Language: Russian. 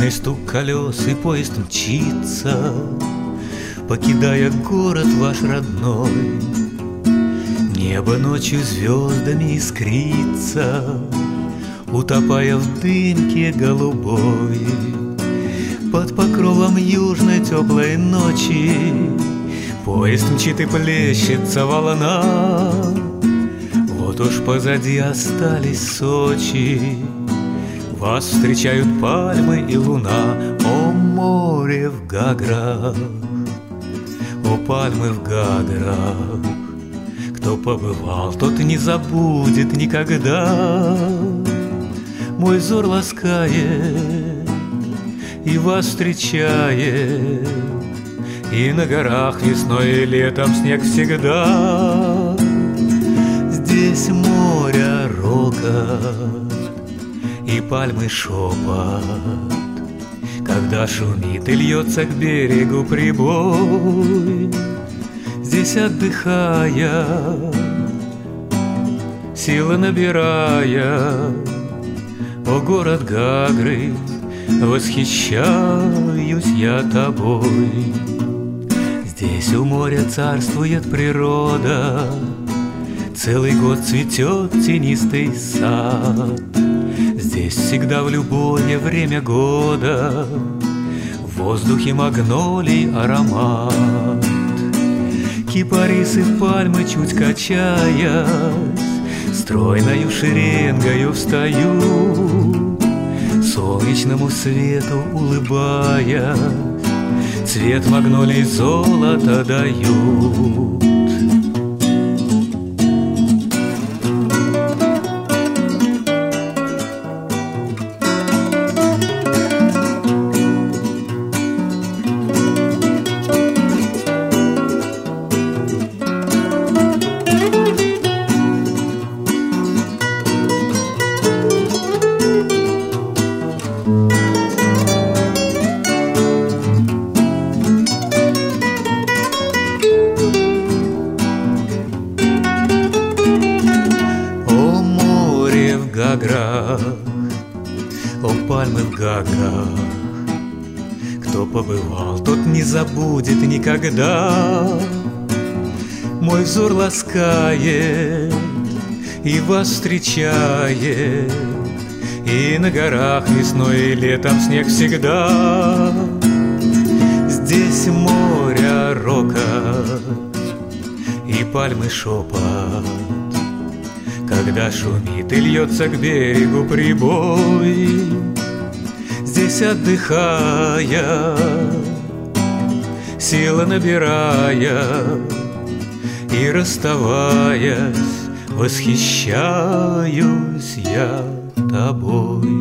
Ровный стук колес, и поезд мчится, покидая город ваш родной. Небо ночью звездами искрится, утопая в дымке голубой. Под покровом южной теплой ночи поезд мчит и плещется волна. Вот уж позади остались Сочи, вас встречают пальмы и луна. О, море в Гаграх, о, пальмы в Гаграх. Кто побывал, тот не забудет никогда. Мой взор ласкает и вас встречает, и на горах весной и летом снег всегда. Здесь море рокот и пальмы шепот, когда шумит и льется к берегу прибой. Здесь отдыхая, силы набирая, о, город Гагры, восхищаюсь я тобой. Здесь у моря царствует природа, целый год цветет тенистый сад. Здесь всегда в любое время года в воздухе магнолий аромат. Кипарисы пальмы чуть качаясь, стройною шеренгою встают, солнечному свету улыбаясь, цвет магнолий золото дают. Гаграх, о, пальмы в Гаграх. Кто побывал, тот не забудет никогда. Мой взор ласкает и вас встречает, и на горах весной и летом снег всегда. Здесь море рокот и пальмы шепот, когда шумит и льется к берегу прибой. Здесь отдыхая, силы набирая, и расставаясь, восхищаюсь я тобой.